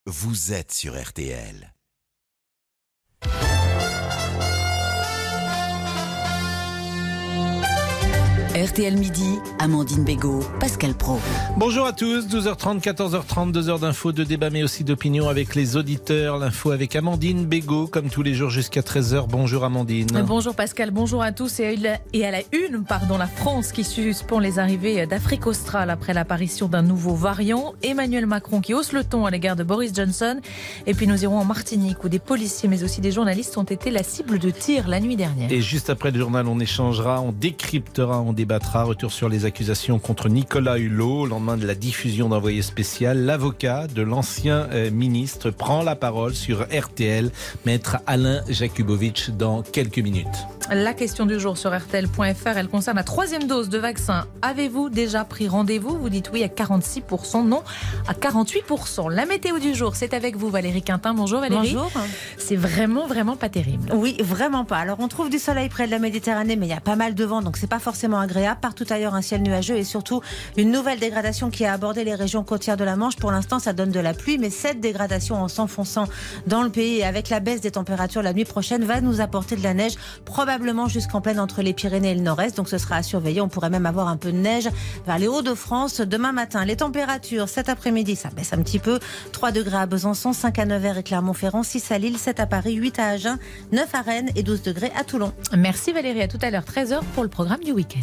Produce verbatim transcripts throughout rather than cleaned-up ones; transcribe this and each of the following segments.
Vous êtes sur R T L. R T L Midi, Amandine Bégaud, Pascal Praud. Bonjour à tous, douze heures trente, quatorze heures trente, deux heures d'infos, de débat mais aussi d'opinion avec les auditeurs. L'info avec Amandine Bégaud, comme tous les jours jusqu'à treize heures. Bonjour Amandine. Bonjour Pascal, bonjour à tous. Et à la une, pardon, la France qui suspend les arrivées d'Afrique australe après l'apparition d'un nouveau variant. Emmanuel Macron qui hausse le ton à l'égard de Boris Johnson. Et puis nous irons en Martinique où des policiers mais aussi des journalistes ont été la cible de tirs la nuit dernière. Et juste après le journal, on échangera, on décryptera, on débattra. Retour sur les accusations contre Nicolas Hulot au lendemain de la diffusion d'Envoyé spécial. L'avocat de l'ancien euh, ministre prend la parole sur R T L, maître Alain Jakubowicz, dans quelques minutes. La question du jour sur R T L point F R, elle concerne la troisième dose de vaccin. Avez-vous déjà pris rendez-vous ? Vous dites oui à quarante-six pour cent, non à quarante-huit pour cent. La météo du jour, c'est avec vous Valérie Quintin. Bonjour Valérie. Bonjour. C'est vraiment, vraiment pas terrible. Oui, vraiment pas. Alors on trouve du soleil près de la Méditerranée, mais il y a pas mal de vent, donc c'est pas forcément agréable. Partout ailleurs, un ciel nuageux et surtout une nouvelle dégradation qui a abordé les régions côtières de la Manche. Pour l'instant, ça donne de la pluie, mais cette dégradation en s'enfonçant dans le pays et avec la baisse des températures la nuit prochaine va nous apporter de la neige, probablement jusqu'en plaine entre les Pyrénées et le Nord-Est. Donc ce sera à surveiller. On pourrait même avoir un peu de neige vers les Hauts-de-France demain matin. Les températures cet après-midi, ça baisse un petit peu. trois degrés à Besançon, cinq à Nevers et Clermont-Ferrand, six à Lille, sept à Paris, huit à Agen, neuf à Rennes et douze degrés à Toulon. Merci Valérie, à tout à l'heure, treize heures pour le programme du week-end.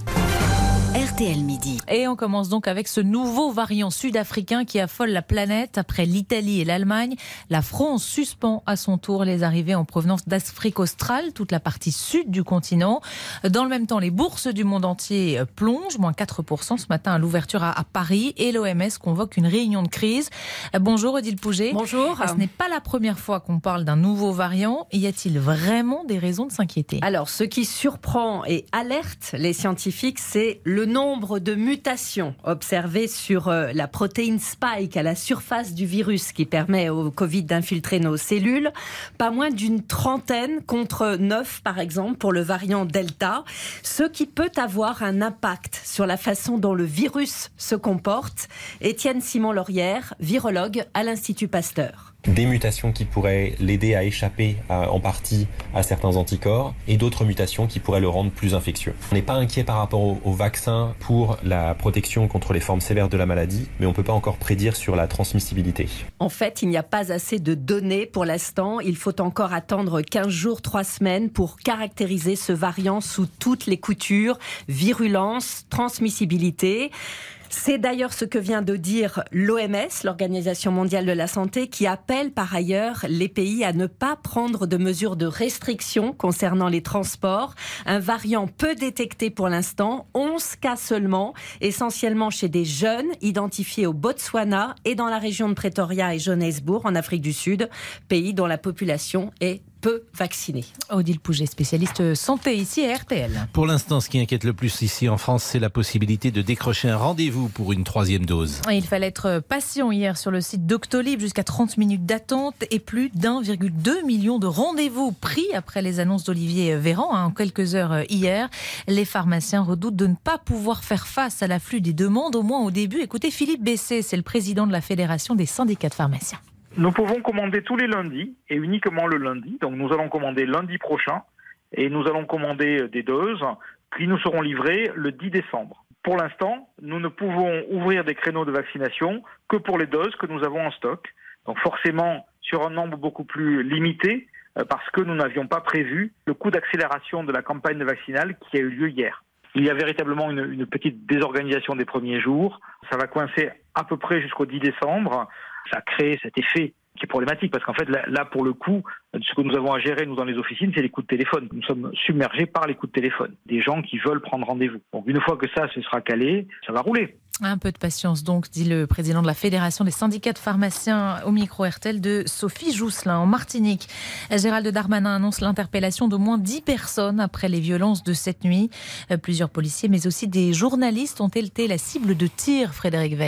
R T L Midi. Et on commence donc avec ce nouveau variant sud-africain qui affole la planète. Après l'Italie et l'Allemagne, la France suspend à son tour les arrivées en provenance d'Afrique australe, toute la partie sud du continent. Dans le même temps, les bourses du monde entier plongent, moins quatre pour cent ce matin à l'ouverture à, à Paris. Et l'O M S convoque une réunion de crise. Bonjour Odile Pouget. Bonjour. Ce n'est pas la première fois qu'on parle d'un nouveau variant. Y a-t-il vraiment des raisons de s'inquiéter ? Alors, ce qui surprend et alerte les scientifiques, c'est le nombre de mutations observées sur la protéine spike à la surface du virus qui permet au Covid d'infiltrer nos cellules. Pas moins d'une trentaine contre neuf, par exemple, pour le variant Delta. Ce qui peut avoir un impact sur la façon dont le virus se comporte. Étienne Simon-Laurière, virologue à l'Institut Pasteur. Des mutations qui pourraient l'aider à échapper à, en partie à certains anticorps et d'autres mutations qui pourraient le rendre plus infectieux. On n'est pas inquiet par rapport au, au vaccin pour la protection contre les formes sévères de la maladie, mais on ne peut pas encore prédire sur la transmissibilité. En fait, il n'y a pas assez de données pour l'instant. Il faut encore attendre quinze jours, trois semaines pour caractériser ce variant sous toutes les coutures, virulence, transmissibilité. C'est d'ailleurs ce que vient de dire l'O M S, l'Organisation mondiale de la santé, qui appelle par ailleurs les pays à ne pas prendre de mesures de restriction concernant les transports. Un variant peu détecté pour l'instant, onze cas seulement, essentiellement chez des jeunes identifiés au Botswana et dans la région de Pretoria et Johannesburg en Afrique du Sud, pays dont la population est peu vaccinée. Odile Pouget, spécialiste santé ici à R T L. Pour l'instant, ce qui inquiète le plus ici en France, c'est la possibilité de décrocher un rendez-vous pour une troisième dose. Il fallait être patient hier sur le site Doctolib, jusqu'à trente minutes d'attente et plus d'un virgule deux million de rendez-vous pris après les annonces d'Olivier Véran hein, en quelques heures hier. Les pharmaciens redoutent de ne pas pouvoir faire face à l'afflux des demandes, au moins au début. Écoutez Philippe Bessé, c'est le président de la Fédération des syndicats de pharmaciens. Nous pouvons commander tous les lundis et uniquement le lundi. Donc nous allons commander lundi prochain et nous allons commander des doses qui nous seront livrées le dix décembre. Pour l'instant, nous ne pouvons ouvrir des créneaux de vaccination que pour les doses que nous avons en stock. Donc forcément sur un nombre beaucoup plus limité parce que nous n'avions pas prévu le coup d'accélération de la campagne vaccinale qui a eu lieu hier. Il y a véritablement une, une petite désorganisation des premiers jours. Ça va coincer à peu près jusqu'au dix décembre. Ça a créé cet effet qui est problématique parce qu'en fait là, là pour le coup ce que nous avons à gérer nous dans les officines c'est les coups de téléphone. Nous sommes submergés par les coups de téléphone des gens qui veulent prendre rendez-vous. Donc une fois que ça se sera calé, ça va rouler. Un peu de patience donc, dit le président de la Fédération des syndicats de pharmaciens au micro R T L de Sophie Jousselin. En Martinique, Gérald Darmanin annonce l'interpellation d'au moins dix personnes après les violences de cette nuit. Plusieurs policiers mais aussi des journalistes ont été la cible de tirs, Frédéric Veil.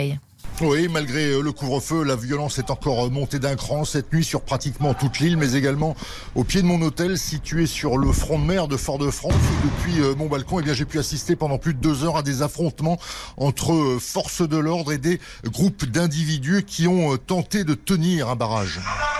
Oui, malgré le couvre-feu, la violence est encore montée d'un cran cette nuit sur pratiquement toute l'île, mais également au pied de mon hôtel situé sur le front de mer de Fort-de-France. Depuis mon balcon, eh bien, j'ai pu assister pendant plus de deux heures à des affrontements entre forces de l'ordre et des groupes d'individus qui ont tenté de tenir un barrage.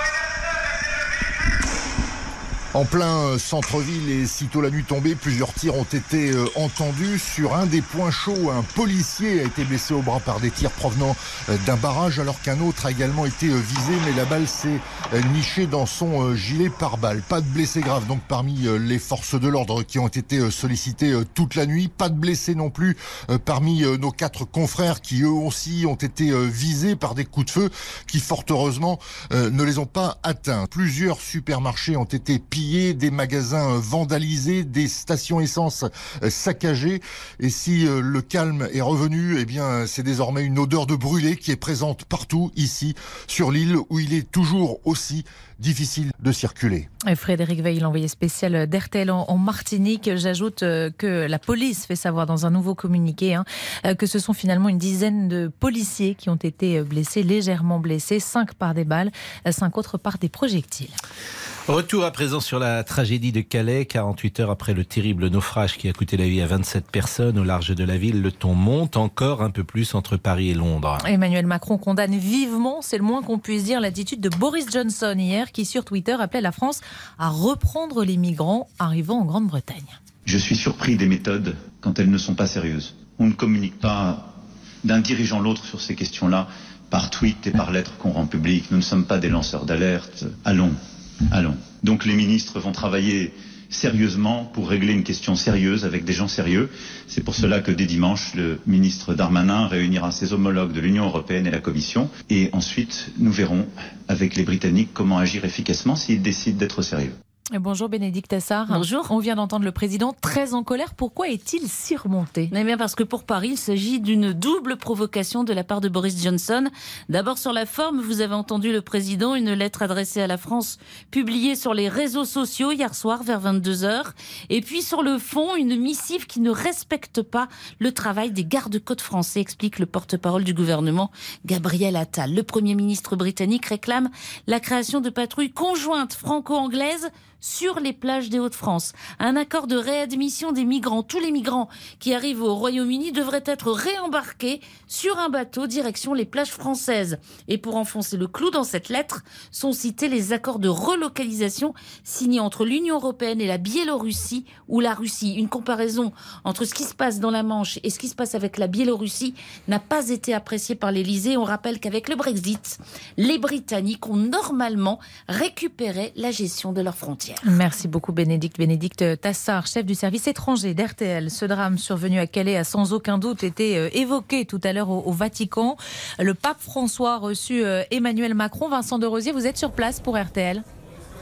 En plein centre-ville et sitôt la nuit tombée, plusieurs tirs ont été euh, entendus. Sur un des points chauds, un policier a été blessé au bras par des tirs provenant euh, d'un barrage, alors qu'un autre a également été euh, visé, mais la balle s'est euh, nichée dans son euh, gilet pare-balles. Pas de blessés graves donc parmi euh, les forces de l'ordre qui ont été euh, sollicitées euh, toute la nuit. Pas de blessés non plus euh, parmi euh, nos quatre confrères qui eux aussi ont été euh, visés par des coups de feu qui fort heureusement euh, ne les ont pas atteints. Plusieurs supermarchés ont été pillés, des magasins vandalisés, des stations essence saccagées. Et si le calme est revenu, eh bien, c'est désormais une odeur de brûlé qui est présente partout ici sur l'île où il est toujours aussi difficile de circuler. Frédéric Veil, l'envoyé spécial d'R T L en Martinique. J'ajoute que la police fait savoir dans un nouveau communiqué hein, que ce sont finalement une dizaine de policiers qui ont été blessés, légèrement blessés, cinq par des balles, cinq autres par des projectiles. Retour à présent sur la tragédie de Calais. quarante-huit heures après le terrible naufrage qui a coûté la vie à vingt-sept personnes au large de la ville, le ton monte encore un peu plus entre Paris et Londres. Emmanuel Macron condamne vivement, c'est le moins qu'on puisse dire, l'attitude de Boris Johnson hier, qui sur Twitter appelait la France à reprendre les migrants arrivant en Grande-Bretagne. Je suis surpris des méthodes quand elles ne sont pas sérieuses. On ne communique pas d'un dirigeant à l'autre sur ces questions-là par tweet et par lettres qu'on rend publiques. Nous ne sommes pas des lanceurs d'alerte. Allons. Allons. Donc les ministres vont travailler sérieusement pour régler une question sérieuse avec des gens sérieux. C'est pour cela que dès dimanche, le ministre Darmanin réunira ses homologues de l'Union européenne et la Commission. Et ensuite, nous verrons avec les Britanniques comment agir efficacement s'ils décident d'être sérieux. Bonjour Bénédicte Tassard. Bonjour. On vient d'entendre le président très en colère. Pourquoi est-il si remonté ? Eh bien parce que pour Paris, il s'agit d'une double provocation de la part de Boris Johnson. D'abord sur la forme, vous avez entendu le président, une lettre adressée à la France, publiée sur les réseaux sociaux hier soir vers vingt-deux heures. Et puis sur le fond, une missive qui ne respecte pas le travail des gardes-côtes français, explique le porte-parole du gouvernement, Gabriel Attal. Le Premier ministre britannique réclame la création de patrouilles conjointes franco-anglaises sur les plages des Hauts-de-France. Un accord de réadmission des migrants. Tous les migrants qui arrivent au Royaume-Uni devraient être réembarqués sur un bateau direction les plages françaises. Et pour enfoncer le clou dans cette lettre, sont cités les accords de relocalisation signés entre l'Union européenne et la Biélorussie ou la Russie. Une comparaison entre ce qui se passe dans la Manche et ce qui se passe avec la Biélorussie n'a pas été appréciée par l'Élysée. On rappelle qu'avec le Brexit, les Britanniques ont normalement récupéré la gestion de leurs frontières. Merci beaucoup Bénédicte. Bénédicte Tassard, chef du service étranger d'R T L. Ce drame survenu à Calais a sans aucun doute été évoqué tout à l'heure au, au Vatican. Le pape François a reçu Emmanuel Macron. Vincent de Rosier, vous êtes sur place pour R T L.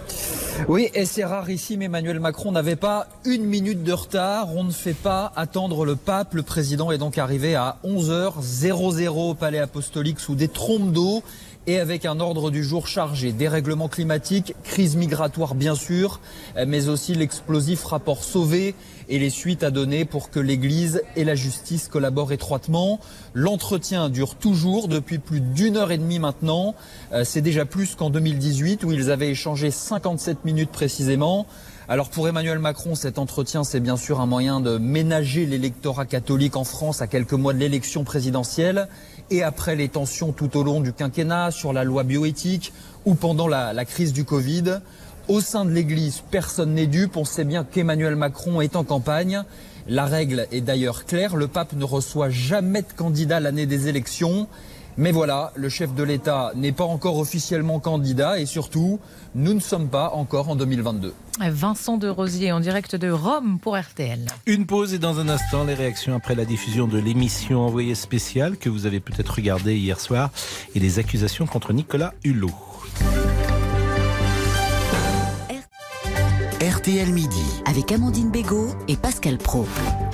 Oui, et c'est rarissime. Emmanuel Macron n'avait pas une minute de retard. On ne fait pas attendre le pape. Le président est donc arrivé à onze heures au Palais Apostolique sous des trompes d'eau et avec un ordre du jour chargé. Dérèglement climatique, crise migratoire bien sûr, mais aussi l'explosif rapport Sauvé et les suites à donner pour que l'Église et la justice collaborent étroitement. L'entretien dure toujours depuis plus d'une heure et demie maintenant. C'est déjà plus qu'en deux mille dix-huit où ils avaient échangé cinquante-sept minutes précisément. Alors pour Emmanuel Macron, cet entretien, c'est bien sûr un moyen de ménager l'électorat catholique en France à quelques mois de l'élection présidentielle et après les tensions tout au long du quinquennat sur la loi bioéthique ou pendant la, la crise du Covid. Au sein de l'Église, personne n'est dupe. On sait bien qu'Emmanuel Macron est en campagne. La règle est d'ailleurs claire. Le pape ne reçoit jamais de candidat l'année des élections. Mais voilà, le chef de l'État n'est pas encore officiellement candidat et surtout, nous ne sommes pas encore en deux mille vingt-deux. Vincent de Rosier en direct de Rome pour R T L. Une pause et dans un instant, les réactions après la diffusion de l'émission Envoyé spécial que vous avez peut-être regardée hier soir et les accusations contre Nicolas Hulot. R T L Midi avec Amandine Bégaud et Pascal Praud.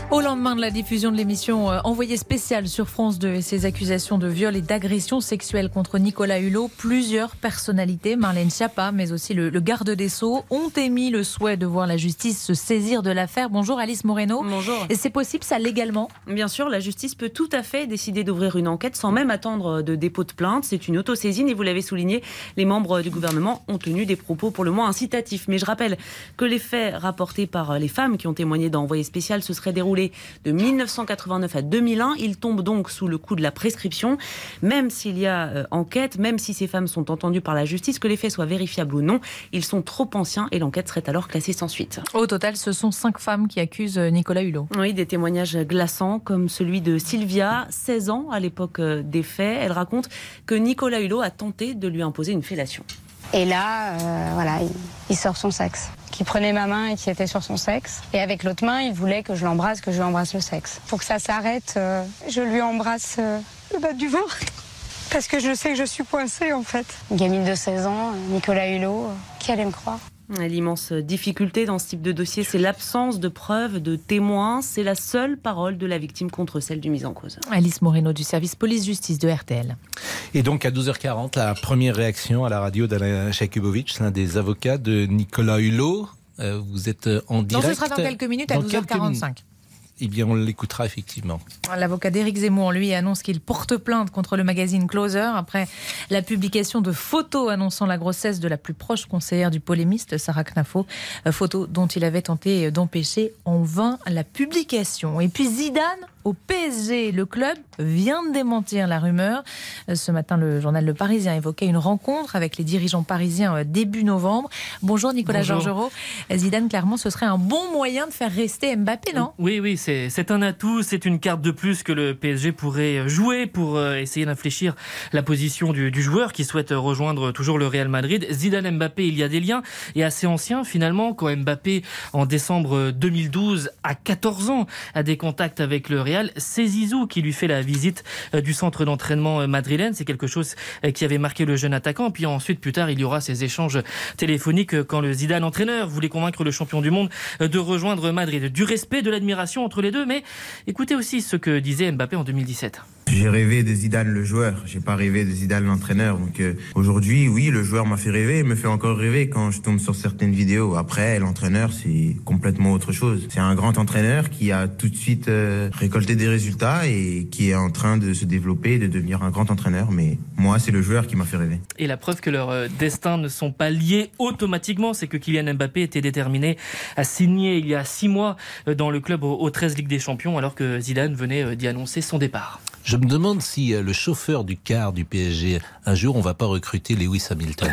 Au lendemain de la diffusion de l'émission euh, Envoyé spécial sur France deux et ses accusations de viol et d'agression sexuelle contre Nicolas Hulot, plusieurs personnalités, Marlène Schiappa, mais aussi le, le garde des Sceaux, ont émis le souhait de voir la justice se saisir de l'affaire. Bonjour Alice Moreno. Bonjour. Et c'est possible ça légalement ? Bien sûr, la justice peut tout à fait décider d'ouvrir une enquête sans même attendre de dépôt de plainte. C'est une autosaisine et vous l'avez souligné, les membres du gouvernement ont tenu des propos pour le moins incitatifs. Mais je rappelle que les faits rapportés par les femmes qui ont témoigné dans Envoyé spécial se seraient déroulés de mille neuf cent quatre-vingt-neuf à deux mille un. Il tombe donc sous le coup de la prescription, même s'il y a euh, enquête, même si ces femmes sont entendues par la justice, que les faits soient vérifiables ou non. Ils sont trop anciens et l'enquête serait alors classée sans suite. Au total, ce sont cinq femmes qui accusent Nicolas Hulot. Oui, des témoignages glaçants comme celui de Sylvia, seize ans à l'époque des faits. Elle raconte que Nicolas Hulot a tenté de lui imposer une fellation. Et là, euh, voilà, il, il sort son sexe. Qui prenait ma main et qui était sur son sexe. Et avec l'autre main, il voulait que je l'embrasse, que je lui embrasse le sexe. Pour que ça s'arrête, euh, je lui embrasse euh, le bas du ventre. Parce que je sais que je suis coincée, en fait. Une gamine de seize ans, Nicolas Hulot, euh, qui allait me croire ? L'immense difficulté dans ce type de dossier, c'est l'absence de preuves, de témoins. C'est la seule parole de la victime contre celle du mis en cause. Alice Moreno du service police-justice de R T L. Et donc à douze heures quarante, la première réaction à la radio d'Alain Jakubowicz, l'un des avocats de Nicolas Hulot. Euh, vous êtes en direct. Non, ce sera dans quelques minutes à douze heures quarante-cinq. Eh bien, on l'écoutera effectivement. L'avocat d'Éric Zemmour, lui, annonce qu'il porte plainte contre le magazine Closer après la publication de photos annonçant la grossesse de la plus proche conseillère du polémiste, Sarah Knafo. Photos dont il avait tenté d'empêcher en vain la publication. Et puis Zidane au P S G. Le club vient de démentir la rumeur. Ce matin, le journal Le Parisien évoquait une rencontre avec les dirigeants parisiens début novembre. Bonjour Nicolas Georgerot. Zidane, clairement, ce serait un bon moyen de faire rester Mbappé, non ? Oui, oui, c'est, c'est un atout, c'est une carte de plus que le P S G pourrait jouer pour essayer d'infléchir la position du, du joueur qui souhaite rejoindre toujours le Real Madrid. Zidane Mbappé, il y a des liens, et assez anciens finalement, quand Mbappé, en décembre deux mille douze, à quatorze ans, a des contacts avec le Real. C'est Zizou qui lui fait la visite du centre d'entraînement madrilène. C'est quelque chose qui avait marqué le jeune attaquant. Puis ensuite, plus tard, il y aura ces échanges téléphoniques quand le Zidane entraîneur voulait convaincre le champion du monde de rejoindre Madrid. Du respect, de l'admiration entre les deux. Mais écoutez aussi ce que disait Mbappé en deux mille dix-sept. J'ai rêvé de Zidane le joueur, j'ai pas rêvé de Zidane l'entraîneur. Donc euh, aujourd'hui, oui, le joueur m'a fait rêver, me fait encore rêver quand je tombe sur certaines vidéos. Après, l'entraîneur, c'est complètement autre chose. C'est un grand entraîneur qui a tout de suite euh, récolté des résultats et qui est en train de se développer, de devenir un grand entraîneur. Mais moi, c'est le joueur qui m'a fait rêver. Et la preuve que leurs destins ne sont pas liés automatiquement, c'est que Kylian Mbappé était déterminé à signer il y a six mois dans le club aux treize Ligues des Champions, alors que Zidane venait d'y annoncer son départ. Je me demande si le chauffeur du car du P S G, un jour, on va pas recruter Lewis Hamilton.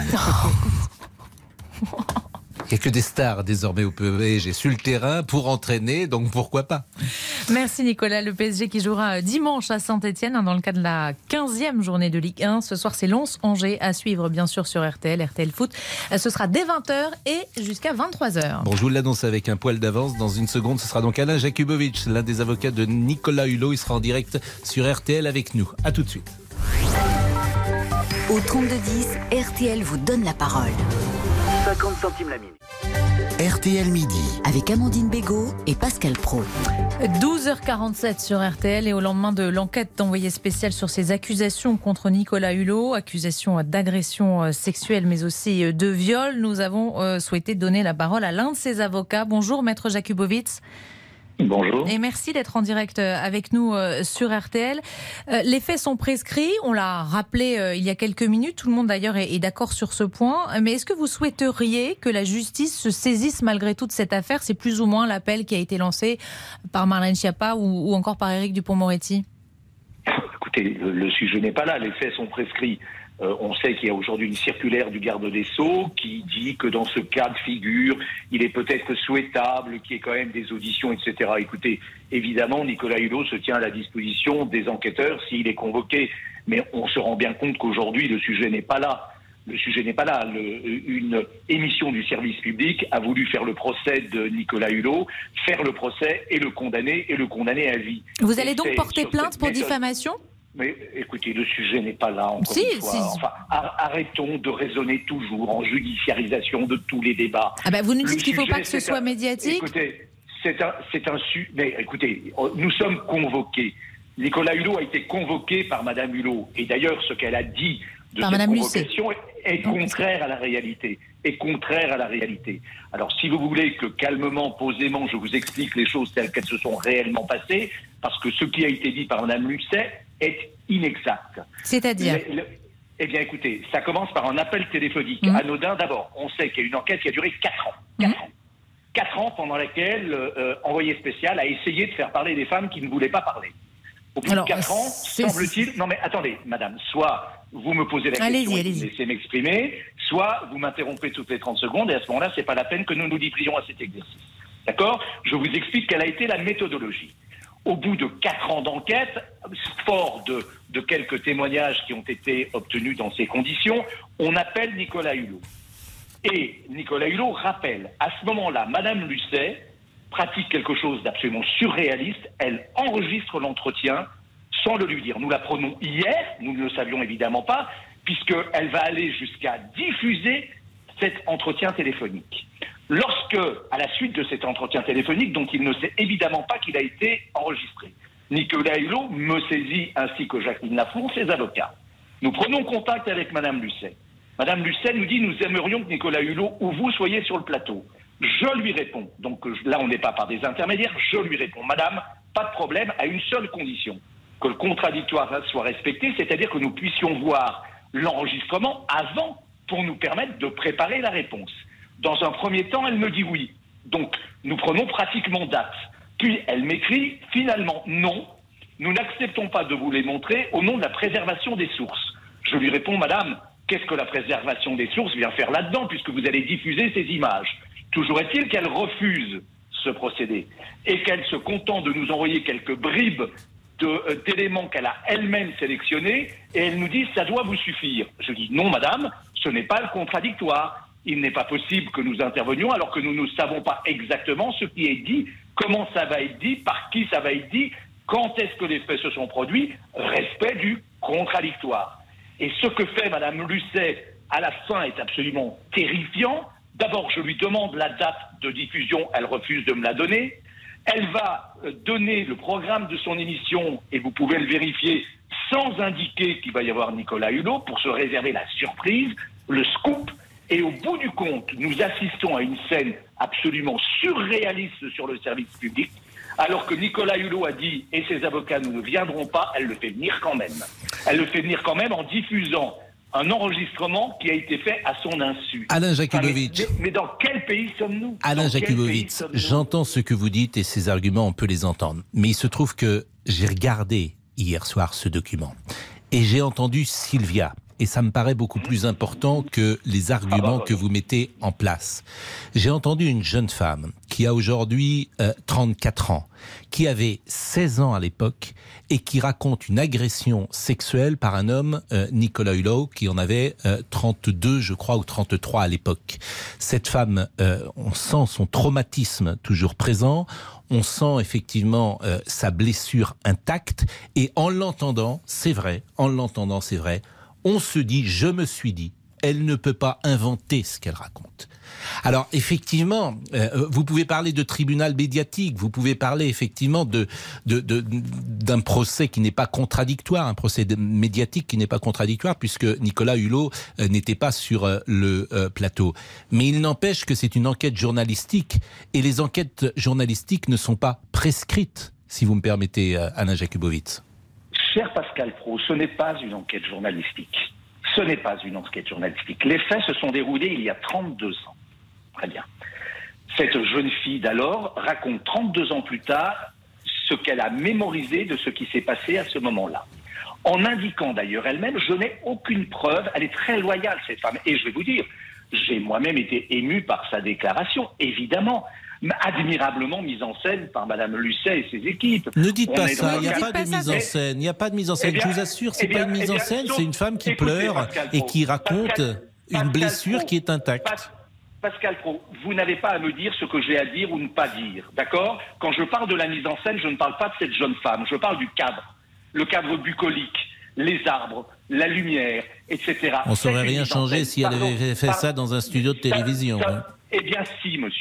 Il n'y a que des stars désormais au P S G sur le terrain pour entraîner, donc pourquoi pas. Merci Nicolas. Le P S G qui jouera dimanche à Saint-Etienne dans le cadre de la quinzième journée de Ligue un. Ce soir, c'est Lens-Angers à suivre bien sûr sur R T L, R T L Foot. Ce sera dès vingt heures et jusqu'à vingt-trois heures. Bon, je vous l'annonce avec un poil d'avance. Dans une seconde, ce sera donc Alain Jakubowicz, l'un des avocats de Nicolas Hulot. Il sera en direct sur R T L avec nous. À tout de suite. Au trente-deux dix, R T L vous donne la parole. cinquante centimes la minute. R T L Midi. Avec Amandine Bégaud et Pascal Praud. douze heures quarante-sept sur R T L et au lendemain de l'enquête d'envoyé spécial sur ces accusations contre Nicolas Hulot, accusations d'agression sexuelle mais aussi de viol, nous avons souhaité donner la parole à l'un de ses avocats. Bonjour Maître Jakubowicz. Bonjour. Et merci d'être en direct avec nous sur R T L. Les faits sont prescrits, on l'a rappelé il y a quelques minutes, tout le monde d'ailleurs est d'accord sur ce point, mais est-ce que vous souhaiteriez que la justice se saisisse malgré tout de cette affaire ? C'est plus ou moins l'appel qui a été lancé par Marlène Schiappa ou, ou encore par Éric Dupond-Moretti ? Écoutez, le, le sujet n'est pas là, les faits sont prescrits. Euh, on sait qu'il y a aujourd'hui une circulaire du garde des Sceaux qui dit que dans ce cas de figure, il est peut-être souhaitable qu'il y ait quand même des auditions, et cetera. Écoutez, évidemment, Nicolas Hulot se tient à la disposition des enquêteurs s'il est convoqué. Mais on se rend bien compte qu'aujourd'hui, le sujet n'est pas là. Le sujet n'est pas là. Le, une émission du service public a voulu faire le procès de Nicolas Hulot, faire le procès et le condamner, et le condamner à vie. Vous allez donc porter plainte pour diffamation ? Mais écoutez, le sujet n'est pas là, encore si, une fois. Si. Enfin, arrêtons de raisonner toujours en judiciarisation de tous les débats. Ah bah vous nous dites le qu'il ne faut sujet, pas que ce soit médiatique ? Écoutez, c'est un, c'est un su... Mais écoutez, nous sommes convoqués. Nicolas Hulot a été convoqué par Madame Hulot. Et d'ailleurs, ce qu'elle a dit de par cette Madame convocation Lucet. est contraire à la réalité. Est contraire à la réalité. Alors, si vous voulez que calmement, posément, je vous explique les choses telles qu'elles se sont réellement passées, parce que ce qui a été dit par Madame Lucet est inexact. C'est-à-dire le, le, Eh bien, écoutez, ça commence par un appel téléphonique mmh. anodin. D'abord, on sait qu'il y a une enquête qui a duré quatre ans. quatre mmh. ans. Quatre ans pendant laquelle euh, envoyé spécial a essayé de faire parler des femmes qui ne voulaient pas parler. Au bout Alors, de quatre ans, semble-t-il... Non mais attendez, madame, soit vous me posez la allez-y, question allez-y. et vous me laissez m'exprimer, soit vous m'interrompez toutes les trente secondes et à ce moment-là, c'est pas la peine que nous nous livrions à cet exercice. D'accord ? Je vous explique quelle a été la méthodologie. Au bout de quatre ans d'enquête, fort de, de quelques témoignages qui ont été obtenus dans ces conditions, on appelle Nicolas Hulot. Et Nicolas Hulot rappelle, à ce moment-là, Madame Lucet pratique quelque chose d'absolument surréaliste, elle enregistre l'entretien sans le lui dire. Nous l'apprenons hier, nous ne le savions évidemment pas, puisqu'elle va aller jusqu'à diffuser cet entretien téléphonique. Lorsque, à la suite de cet entretien téléphonique, dont il ne sait évidemment pas qu'il a été enregistré, Nicolas Hulot me saisit, ainsi que Jacqueline Lafont, ses avocats. Nous prenons contact avec Madame Lucet. Madame Lucet nous dit « Nous aimerions que Nicolas Hulot ou vous soyez sur le plateau ». Je lui réponds, donc là on n'est pas par des intermédiaires, je lui réponds « Madame, pas de problème, à une seule condition, que le contradictoire soit respecté, c'est-à-dire que nous puissions voir l'enregistrement avant pour nous permettre de préparer la réponse ». Dans un premier temps, elle me dit oui. Donc, nous prenons pratiquement date. Puis, elle m'écrit, finalement, non, nous n'acceptons pas de vous les montrer au nom de la préservation des sources. Je lui réponds, madame, qu'est-ce que la préservation des sources vient faire là-dedans, puisque vous allez diffuser ces images? Toujours est-il qu'elle refuse ce procédé et qu'elle se contente de nous envoyer quelques bribes de, euh, d'éléments qu'elle a elle-même sélectionnés et elle nous dit, ça doit vous suffire. Je dis, non, madame, ce n'est pas le contradictoire. Il n'est pas possible que nous intervenions alors que nous ne savons pas exactement ce qui est dit, comment ça va être dit, par qui ça va être dit, quand est-ce que les faits se sont produits, respect du contradictoire. Et ce que fait Madame Lucet à la fin est absolument terrifiant. D'abord, je lui demande la date de diffusion, elle refuse de me la donner. Elle va donner le programme de son émission, et vous pouvez le vérifier, sans indiquer qu'il va y avoir Nicolas Hulot, pour se réserver la surprise, le scoop. Et au bout du compte, nous assistons à une scène absolument surréaliste sur le service public, alors que Nicolas Hulot a dit, et ses avocats, nous ne viendrons pas, elle le fait venir quand même. Elle le fait venir quand même en diffusant un enregistrement qui a été fait à son insu. Alain Jakubowicz. Enfin, mais, mais dans quel pays sommes-nous? Alain Jakubowicz, j'entends ce que vous dites et ces arguments, on peut les entendre. Mais il se trouve que j'ai regardé hier soir ce document et j'ai entendu Sylvia. Et ça me paraît beaucoup plus important que les arguments que vous mettez en place. J'ai entendu une jeune femme qui a aujourd'hui euh, trente-quatre ans, qui avait seize ans à l'époque et qui raconte une agression sexuelle par un homme, euh, Nicolas Hulot, qui en avait euh, trente-deux, je crois, ou trente-trois à l'époque. Cette femme, euh, on sent son traumatisme toujours présent, on sent effectivement euh, sa blessure intacte, et en l'entendant, c'est vrai, en l'entendant, c'est vrai, on se dit, je me suis dit, elle ne peut pas inventer ce qu'elle raconte. Alors effectivement, euh, vous pouvez parler de tribunal médiatique, vous pouvez parler effectivement de, de, de, d'un procès qui n'est pas contradictoire, un procès médiatique qui n'est pas contradictoire puisque Nicolas Hulot euh, n'était pas sur euh, le euh, plateau. Mais il n'empêche que c'est une enquête journalistique et les enquêtes journalistiques ne sont pas prescrites, si vous me permettez, euh, Alain Jakubowicz. Cher Pascal Praud, ce n'est pas une enquête journalistique. Ce n'est pas une enquête journalistique. Les faits se sont déroulés il y a trente-deux ans. Très bien. Cette jeune fille d'alors raconte trente-deux ans plus tard ce qu'elle a mémorisé de ce qui s'est passé à ce moment-là. En indiquant d'ailleurs elle-même, je n'ai aucune preuve, elle est très loyale cette femme. Et je vais vous dire, j'ai moi-même été ému par sa déclaration, évidemment. Admirablement mise en scène par Madame Lucet et ses équipes. Ne dites On pas ça, il n'y a pas de mise en scène. Il n'y a pas de mise en scène. Eh bien, je vous assure, c'est eh bien, pas une mise eh bien, en scène, donc, c'est une femme qui écoutez, pleure et qui raconte Pascal, une Pascal blessure Pro, qui est intacte. Pas, Pascal Praud, vous n'avez pas à me dire ce que j'ai à dire ou ne pas dire, d'accord? Quand je parle de la mise en scène, je ne parle pas de cette jeune femme, je parle du cadre, le cadre bucolique, les arbres, la lumière, et cetera. On ne saurait rien changer si elle avait fait pardon, ça dans un studio de télévision. Ça, ça, hein. Eh bien si, monsieur.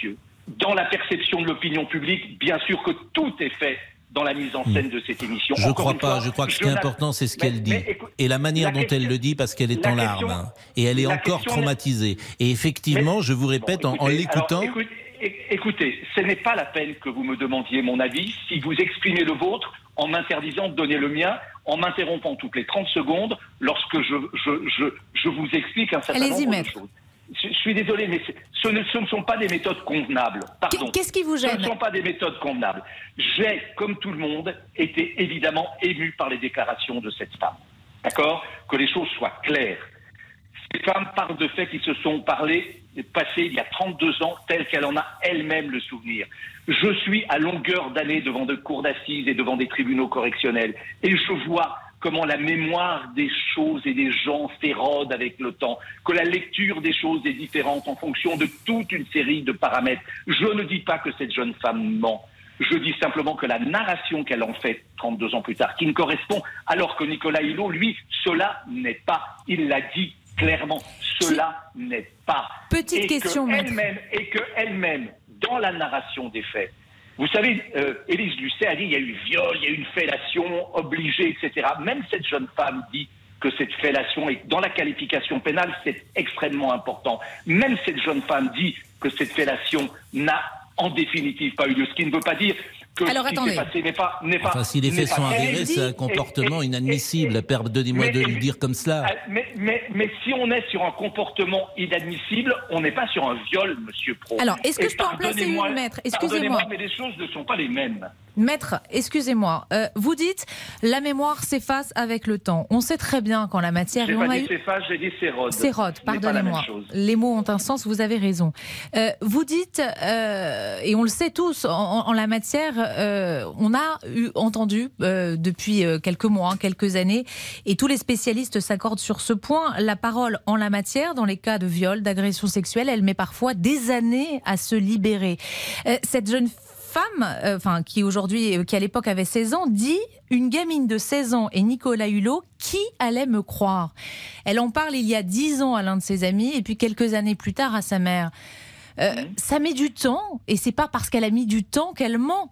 dans la perception de l'opinion publique, bien sûr que tout est fait dans la mise en scène de cette émission. Je ne crois pas, fois, je crois que ce qui est important, c'est ce qu'elle mais, dit. Mais, écoute, et la manière la dont question, elle le dit, parce qu'elle est en larmes. Hein, et elle est encore traumatisée. Et effectivement, mais, je vous répète, bon, écoutez, en, en l'écoutant... Alors, écoute, écoutez, ce n'est pas la peine que vous me demandiez mon avis si vous exprimez le vôtre en m'interdisant de donner le mien, en m'interrompant toutes les trente secondes lorsque je, je, je, je vous explique un certain Allez-y, nombre maître. de choses. Je, je suis désolé, mais ce ne, ce ne sont pas des méthodes convenables. Pardon. Qu'est-ce qui vous gêne ? Ce ne sont pas des méthodes convenables. J'ai, comme tout le monde, été évidemment ému par les déclarations de cette femme. D'accord ? Que les choses soient claires. Ces femmes parlent de faits qui se sont parlés, passés il y a trente-deux ans, tels qu'elle en a elle-même le souvenir. Je suis à longueur d'année devant des cours d'assises et devant des tribunaux correctionnels. Et je vois comment la mémoire des choses et des gens s'érode avec le temps, que la lecture des choses est différente en fonction de toute une série de paramètres. Je ne dis pas que cette jeune femme ment. Je dis simplement que la narration qu'elle en fait trente-deux ans plus tard, qui ne correspond, alors que Nicolas Hulot, lui, cela n'est pas. Il l'a dit clairement, cela n'est pas. Petite et question, que elle-même, et que elle-même, dans la narration des faits, vous savez, euh, Élise Lucet a dit il y a eu viol, il y a eu une fellation obligée, et cetera. Même cette jeune femme dit que cette fellation est dans la qualification pénale, c'est extrêmement important. Même cette jeune femme dit que cette fellation n'a en définitive pas eu lieu, ce qui ne veut pas dire que Alors, ce qui attendez. s'est passé n'est pas, n'est pas. Enfin, si les faits sont avérés, c'est un comportement et, et, inadmissible. Et, et, Pardonnez-moi de le dire comme cela. Mais, mais, mais si on est sur un comportement inadmissible, on n'est pas sur un viol, Monsieur Pro. Alors, est-ce que et je peux en placer une, maître ? Excusez-moi. Mais les choses ne sont pas les mêmes. Maître, excusez-moi. Euh, vous dites la mémoire s'efface avec le temps. On sait très bien qu'en la matière. J'ai on pas a dit eu... s'efface, j'ai dit s'érode. S'érode, pardonnez-moi. Les mots ont un sens, vous avez raison. Euh, vous dites, euh, et on le sait tous, en, en la matière, euh, on a eu entendu euh, depuis quelques mois, quelques années, et tous les spécialistes s'accordent sur ce point, la parole en la matière, dans les cas de viol, d'agression sexuelle, elle met parfois des années à se libérer. Euh, cette jeune femme, euh, enfin qui aujourd'hui, euh, qui à l'époque avait seize ans, dit une gamine de seize ans et Nicolas Hulot, qui allait me croire ? Elle en parle il y a dix ans à l'un de ses amis et puis quelques années plus tard à sa mère. Euh, mmh. Ça met du temps et c'est pas parce qu'elle a mis du temps qu'elle ment.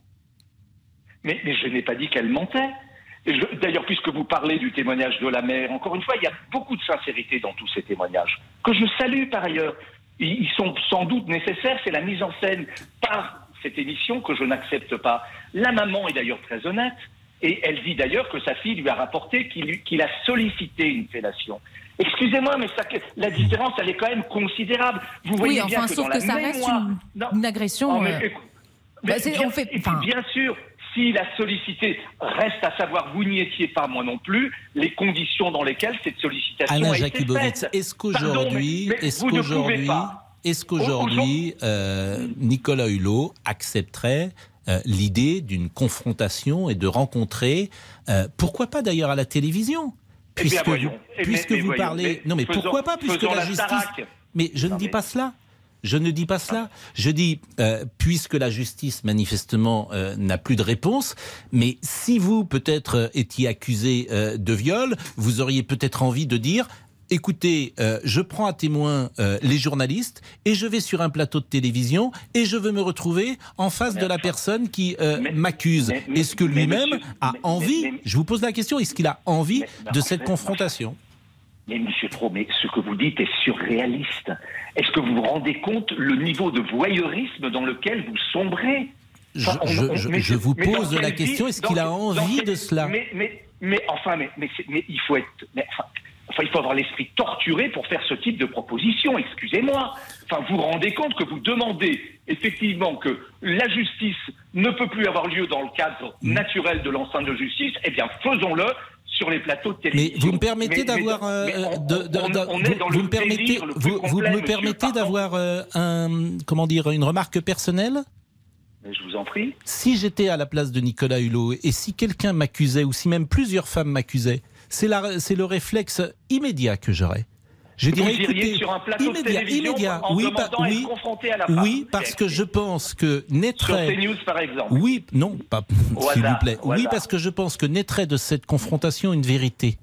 Mais, mais je n'ai pas dit qu'elle mentait. Je, d'ailleurs, puisque vous parlez du témoignage de la mère, encore une fois, il y a beaucoup de sincérité dans tous ces témoignages, que je salue par ailleurs. Ils, ils sont sans doute nécessaires, c'est la mise en scène par cette émission que je n'accepte pas. La maman est d'ailleurs très honnête, et elle dit d'ailleurs que sa fille lui a rapporté qu'il, qu'il a sollicité une fellation. Excusez-moi, mais ça, la différence, elle est quand même considérable. Vous voyez oui, bien enfin, que sauf dans que la ça mémoire, reste une, non, une agression. Oh, mais, euh... écoute, mais bah, bien, on fait, et puis, bien sûr, s'il a sollicité, reste à savoir, vous n'y étiez pas, moi non plus, les conditions dans lesquelles cette sollicitation Alain a été Jakubowicz, faite. est-ce qu'aujourd'hui, Pardon, mais, mais est-ce vous qu'aujourd'hui, ne pouvez pas. Est-ce qu'aujourd'hui, euh, Nicolas Hulot accepterait euh, l'idée d'une confrontation et de rencontrer, euh, pourquoi pas d'ailleurs à la télévision, puisque, eh bien, vous, puisque mais, mais, vous voyons, parlez. Mais non, mais faisons, pourquoi pas, puisque la, la justice. Starac. Mais je non, ne dis mais... pas cela. Je ne dis pas cela. Je dis, euh, puisque la justice, manifestement, euh, n'a plus de réponse, mais si vous, peut-être, euh, étiez accusé euh, de viol, vous auriez peut-être envie de dire... Écoutez, euh, je prends à témoin euh, les journalistes et je vais sur un plateau de télévision et je veux me retrouver en face mais de la enfin, personne qui euh, mais, m'accuse. Mais, mais, est-ce que lui-même monsieur, a mais, envie, mais, mais, je vous pose la question, est-ce qu'il a envie mais, de cette confrontation ? Mais monsieur Pro, mais ce que vous dites est surréaliste. Est-ce que vous vous rendez compte le niveau de voyeurisme dans lequel vous sombrez ? Enfin, je, on, on, je, mais, je vous pose la question, est-ce qu'il a envie quel, de cela ? mais, mais, mais enfin, mais, mais, mais il faut être... Mais, enfin, Enfin, il faut avoir l'esprit torturé pour faire ce type de proposition, excusez-moi. Enfin, vous vous rendez compte que vous demandez effectivement que la justice ne peut plus avoir lieu dans le cadre mmh. naturel de l'enceinte de justice, eh bien, faisons-le sur les plateaux de télévision. Mais vous me permettez mais, d'avoir... Mais, euh, on, de, de, on, de, on est dans vous, le vous me permettez, le vous, complet, vous me permettez d'avoir euh, un, comment dire, une remarque personnelle ? Mais je vous en prie. Si j'étais à la place de Nicolas Hulot et si quelqu'un m'accusait, ou si même plusieurs femmes m'accusaient, c'est, la, c'est le réflexe immédiat que j'aurais. Je dirais, vous écoutez, sur un plateau immédiat, de télévision immédiat. En oui, demandant pa- à oui, être confronté à la femme. oui, parce que je pense que naîtrait... Sur CNews, par exemple. Oui, non, pas, Au s'il hasard, vous plaît. Oui, hasard. parce que je pense que naîtrait de cette confrontation une vérité.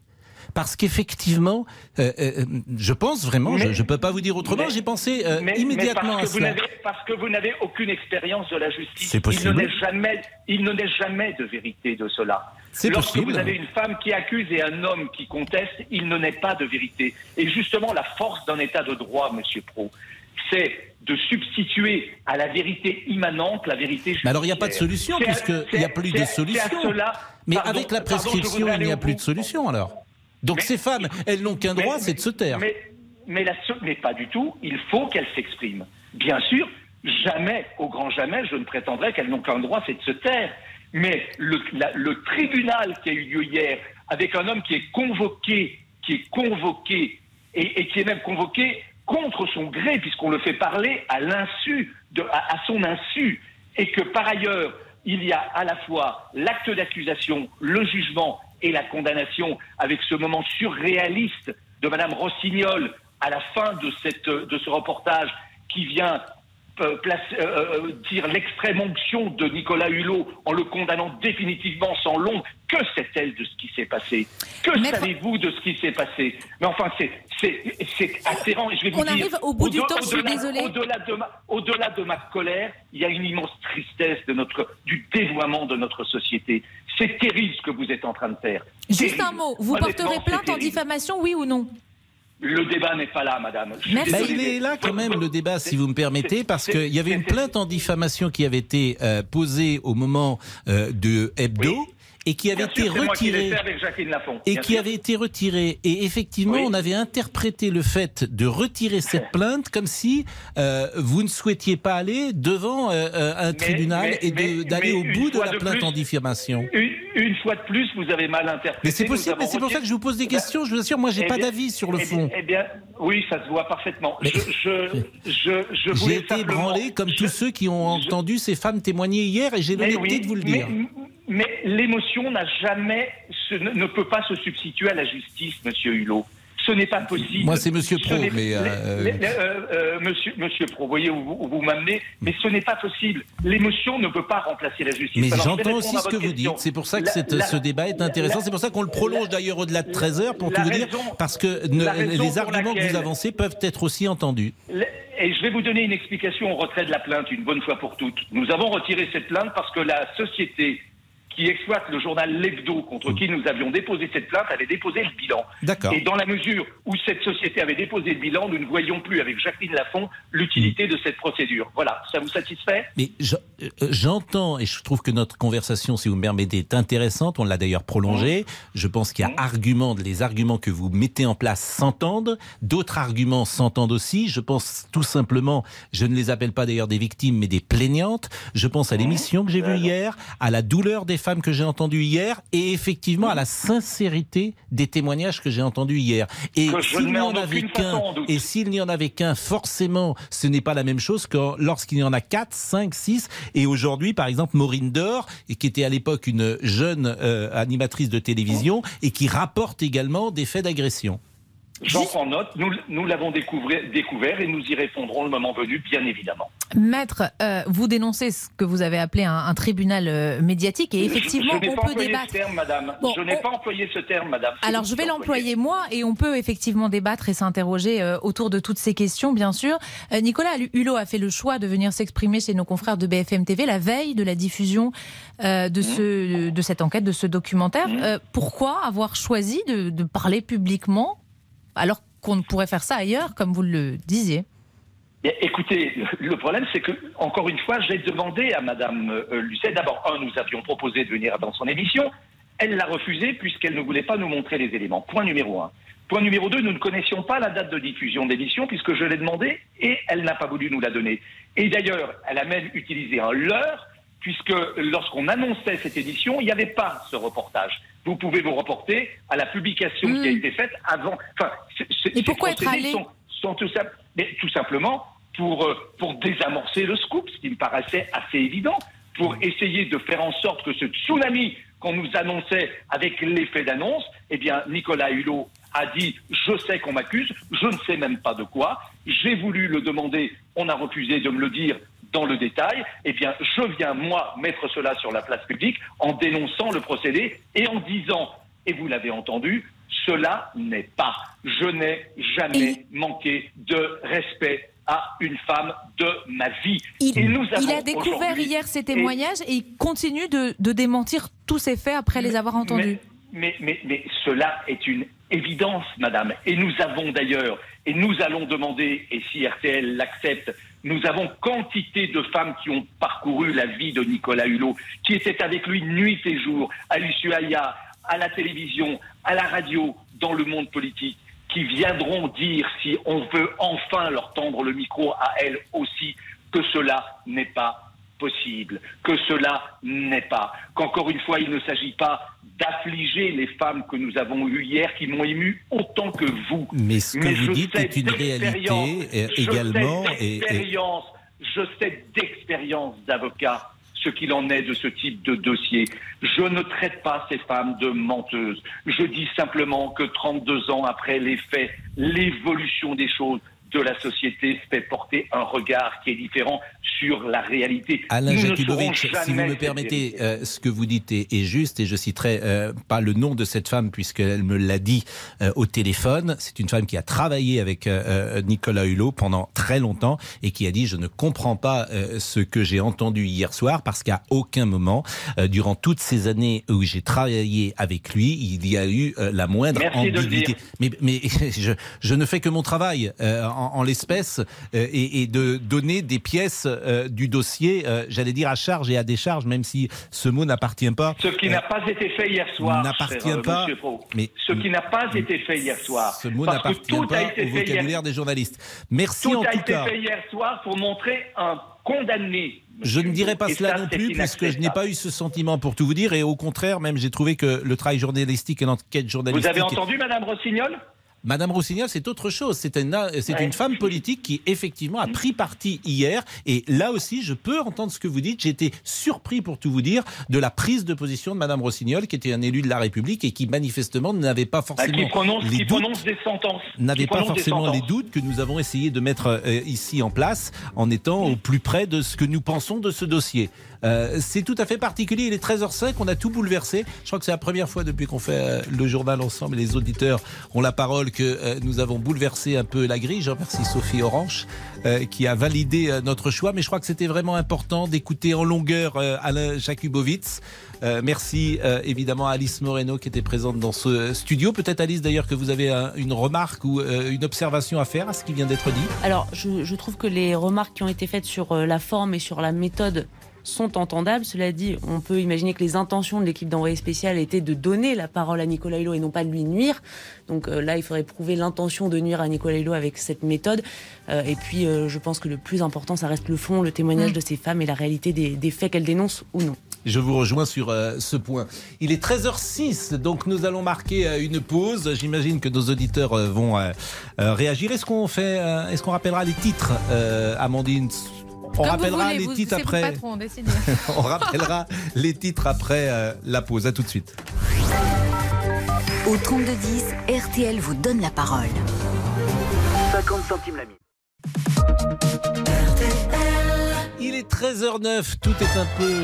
parce qu'effectivement, euh, euh, je pense vraiment, mais, je ne peux pas vous dire autrement, mais, j'ai pensé euh, mais, immédiatement mais parce à cela. Vous parce que vous n'avez aucune expérience de la justice. C'est possible. Il ne naît jamais, il ne naît jamais de vérité de cela. C'est Lorsque possible. vous avez une femme qui accuse et un homme qui conteste, il ne naît pas de vérité. Et justement, la force d'un état de droit, Monsieur Pro, c'est de substituer à la vérité immanente la vérité judiciaire. Mais alors il n'y a pas de solution, puisqu'il n'y a plus de solution. Cela, mais pardon, avec la prescription, pardon, il n'y a plus bout. de solution alors. Donc mais, ces femmes, elles n'ont qu'un droit, mais, c'est de se taire. Mais, mais, la, mais pas du tout, il faut qu'elles s'expriment. Bien sûr, jamais, au grand jamais, je ne prétendrai qu'elles n'ont qu'un droit, c'est de se taire. Mais le, la, le tribunal qui a eu lieu hier, avec un homme qui est convoqué, qui est convoqué, et, et qui est même convoqué contre son gré, puisqu'on le fait parler à l'insu, de, à, à son insu, et que par ailleurs, il y a à la fois l'acte d'accusation, le jugement et la condamnation, avec ce moment surréaliste de Madame Rossignol à la fin de, cette, de ce reportage qui vient euh, place, euh, dire l'extrême onction de Nicolas Hulot en le condamnant définitivement sans l'ombre. Que sait-elle de ce qui s'est passé? Que Maître... savez-vous de ce qui s'est passé? Mais enfin, c'est, c'est, c'est atterrant. Et je vais vous On dire, arrive au bout du temps, je suis au-delà, désolée. Au-delà de, ma, au-delà de ma colère, il y a une immense tristesse de notre, du dévoiement de notre société. C'est terrible ce que vous êtes en train de faire. Juste terrible. un mot, vous Honnêtement, porterez plainte en diffamation, oui ou non? Le débat n'est pas là, madame. Bah, il est là quand même, le débat, si vous me permettez, parce qu'il y avait une plainte en diffamation qui avait été euh, posée au moment euh, de Hebdo. Oui. Et qui avait Bien été sûr, retiré, qui et qui sûr. avait été retiré. Et effectivement, oui. on avait interprété le fait de retirer cette plainte comme si euh, vous ne souhaitiez pas aller devant euh, un mais, tribunal mais, et de, mais, d'aller mais au bout de la de plainte plus, en diffamation. Une, une fois de plus, vous avez mal interprété. Mais c'est possible, mais c'est pour ça que je vous pose des questions. Je vous assure, moi, j'ai eh pas bien, d'avis sur le eh fond. Eh bien, oui, ça se voit parfaitement. Mais je, je, je, je j'ai été ébranlé comme je, tous ceux qui ont je, entendu ces femmes témoigner hier, et j'ai l'honnêteté oui, de vous le dire. Mais, Mais l'émotion n'a jamais, se, ne peut pas se substituer à la justice, Monsieur Hulot. Ce n'est pas possible. Moi, c'est Monsieur Pro, mais euh... les, les, euh, euh, Monsieur, Monsieur Pro, vous voyez où vous, où vous m'amenez, mais ce n'est pas possible. L'émotion ne peut pas remplacer la justice. Mais Alors, j'entends aussi ce que question. vous dites. C'est pour ça que la, cette, la, ce débat est intéressant. La, c'est pour ça qu'on le prolonge la, d'ailleurs au-delà de treize heures, pour tout vous dire, parce que ne, les arguments laquelle, que vous avancez peuvent être aussi entendus. Et je vais vous donner une explication au retrait de la plainte, une bonne fois pour toutes. Nous avons retiré cette plainte parce que la société qui exploite le journal L'Hebdo, contre qui nous avions déposé cette plainte, avait déposé le bilan. D'accord. Et dans la mesure où cette société avait déposé le bilan, nous ne voyions plus avec Jacqueline Lafont l'utilité mmh. de cette procédure. Voilà, ça vous satisfait? Mais je, euh, j'entends, et je trouve que notre conversation, si vous me permettez, est intéressante. On l'a d'ailleurs prolongée. Mmh. Je pense qu'il y a mmh. arguments, les arguments que vous mettez en place s'entendent. D'autres arguments s'entendent aussi. Je pense tout simplement, je ne les appelle pas d'ailleurs des victimes, mais des plaignantes. Je pense à l'émission que j'ai vue hier, à la douleur des femmes que j'ai entendues hier, et effectivement à la sincérité des témoignages que j'ai entendus hier. Et s'il n'y en avait qu'un, et s'il n'y en avait qu'un, forcément, ce n'est pas la même chose que lorsqu'il y en a quatre, cinq, six. Et aujourd'hui, par exemple, Maureen Dor, qui était à l'époque une jeune euh, animatrice de télévision, et qui rapporte également des faits d'agression. J'en prends note, nous, nous l'avons découvert, découvert et nous y répondrons le moment venu, bien évidemment. Maître, euh, vous dénoncez ce que vous avez appelé un, un tribunal euh, médiatique, et effectivement, je, je on peut débattre. Ce terme, madame. Bon, je n'ai on... pas employé ce terme, madame. C'est Alors, je vais l'employer moi, et on peut effectivement débattre et s'interroger euh, autour de toutes ces questions, bien sûr. Euh, Nicolas Hulot a fait le choix de venir s'exprimer chez nos confrères de B F M T V la veille de la diffusion euh, de, mmh. ce, de cette enquête, de ce documentaire. Mmh. Euh, pourquoi avoir choisi de, de parler publiquement alors qu'on ne pourrait faire ça ailleurs, comme vous le disiez? Écoutez, le problème, c'est que, encore une fois, j'ai demandé à Madame euh, Lucet, d'abord, un, nous avions proposé de venir dans son émission, elle l'a refusé puisqu'elle ne voulait pas nous montrer les éléments. Point numéro un. Point numéro deux, nous ne connaissions pas la date de diffusion de l'émission puisque je l'ai demandé et elle n'a pas voulu nous la donner. Et d'ailleurs, elle a même utilisé un leurre puisque lorsqu'on annonçait cette édition, il n'y avait pas ce reportage. Vous pouvez vous reporter à la publication mmh. qui a été faite avant. Enfin, c'est, c'est, Et pourquoi être allé sont, sont tout, simple, mais tout simplement pour, euh, pour désamorcer le scoop, ce qui me paraissait assez évident, pour essayer de faire en sorte que ce tsunami qu'on nous annonçait avec l'effet d'annonce, eh bien, Nicolas Hulot a dit « je sais qu'on m'accuse, je ne sais même pas de quoi, j'ai voulu le demander, on a refusé de me le dire dans le détail, eh bien, je viens, moi, mettre cela sur la place publique en dénonçant le procédé et en disant, et vous l'avez entendu, Cela n'est pas. Je n'ai jamais Et... manqué de respect à une femme de ma vie. Il, et nous il a découvert hier ces témoignages et, et il continue de, de démentir tous ces faits après mais, les avoir entendus. Mais, mais, mais, mais cela est une évidence, madame. Et nous avons d'ailleurs, et nous allons demander, et si R T L l'accepte, nous avons quantité de femmes qui ont parcouru la vie de Nicolas Hulot, qui étaient avec lui nuit et jour, à l'Ushuaïa, à la télévision, à la radio, dans le monde politique, qui viendront dire, si on veut enfin leur tendre le micro à elles aussi, que cela n'est pas possible, que cela n'est pas, qu'encore une fois, il ne s'agit pas d'affliger les femmes que nous avons eues hier, qui m'ont ému autant que vous. Mais ce que Mais vous dites est une réalité également. Je sais d'expérience, et... je sais d'expérience d'avocat ce qu'il en est de ce type de dossier. Je ne traite pas ces femmes de menteuses. Je dis simplement que trente-deux ans après les faits, l'évolution des choses de la société fait porter un regard qui est différent sur la réalité. Alain Jakubowicz, si vous me permettez, euh, ce que vous dites est, est juste, et je citerai euh, pas le nom de cette femme puisqu'elle me l'a dit euh, au téléphone. C'est une femme qui a travaillé avec euh, Nicolas Hulot pendant très longtemps et qui a dit « Je ne comprends pas euh, ce que j'ai entendu hier soir parce qu'à aucun moment, euh, durant toutes ces années où j'ai travaillé avec lui, il y a eu euh, la moindre Merci ambiguïté. » Mais, mais je, je ne fais que mon travail euh, en, en l'espèce euh, et, et de donner des pièces euh, du dossier, euh, j'allais dire à charge et à décharge, même si ce mot n'appartient pas. Ce qui euh, n'a pas été fait hier soir, n'appartient cher, pas. Monsieur Faux. Mais ce qui n'a pas été fait hier soir. Ce mot n'appartient pas au vocabulaire hier... des journalistes. Merci tout en tout cas. Tout a été fait hier soir pour montrer un condamné. Je ne dirais pas cela non plus, puisque je n'ai pas eu ce sentiment pour tout vous dire, et au contraire, même j'ai trouvé que le travail journalistique et l'enquête journalistique... Vous avez entendu Madame Rossignol ? Madame Rossignol, c'est autre chose. C'est une, c'est ouais. une femme politique qui, effectivement, a pris parti hier. Et là aussi, je peux entendre ce que vous dites. J'ai été surpris, pour tout vous dire, de la prise de position de Madame Rossignol, qui était un élu de la République et qui, manifestement, n'avait pas forcément qui prononce, les qui doutes, prononce des sentences. N'avait pas forcément les doutes que nous avons essayé de mettre euh, ici en place, en étant au plus près de ce que nous pensons de ce dossier. Euh, c'est tout à fait particulier. Il est treize heures cinq, on a tout bouleversé. Je crois que c'est la première fois depuis qu'on fait euh, le journal ensemble et les auditeurs ont la parole que euh, nous avons bouleversé un peu la grille. Je remercie Sophie Orange euh, qui a validé euh, notre choix, mais je crois que c'était vraiment important d'écouter en longueur euh, Alain Jakubowicz. Euh, merci euh, évidemment à Alice Moreno qui était présente dans ce studio. Peut-être Alice d'ailleurs que vous avez un, une remarque ou euh, une observation à faire à ce qui vient d'être dit. Alors je, je trouve que les remarques qui ont été faites sur euh, la forme et sur la méthode sont entendables. Cela dit, on peut imaginer que les intentions de l'équipe d'envoyé spécial étaient de donner la parole à Nicolas Hulot et non pas de lui nuire. Donc euh, là, il faudrait prouver l'intention de nuire à Nicolas Hulot avec cette méthode. Euh, et puis, euh, je pense que le plus important, ça reste le fond, le témoignage mmh. de ces femmes et la réalité des, des faits qu'elles dénoncent ou non. Je vous rejoins sur euh, ce point. Il est treize heures six, donc nous allons marquer euh, une pause. J'imagine que nos auditeurs euh, vont euh, euh, réagir. Est-ce qu'on fait, euh, est-ce qu'on rappellera les titres, euh, Amandine ? On Comme rappellera voulez, les vous, titres après. Patron, On rappellera les titres après euh, la pause. À tout de suite. Au trente-deux dix, R T L vous donne la parole. cinquante centimes la minute. Il est treize heures neuf, tout est un peu...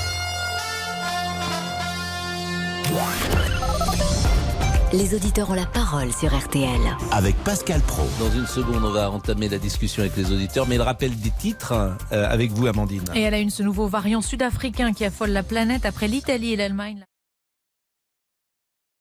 Les auditeurs ont la parole sur R T L. Avec Pascal Praud. Dans une seconde, on va entamer la discussion avec les auditeurs, mais le rappel des titres euh, avec vous, Amandine. Et elle a une ce nouveau variant sud-africain qui affole la planète après l'Italie et l'Allemagne.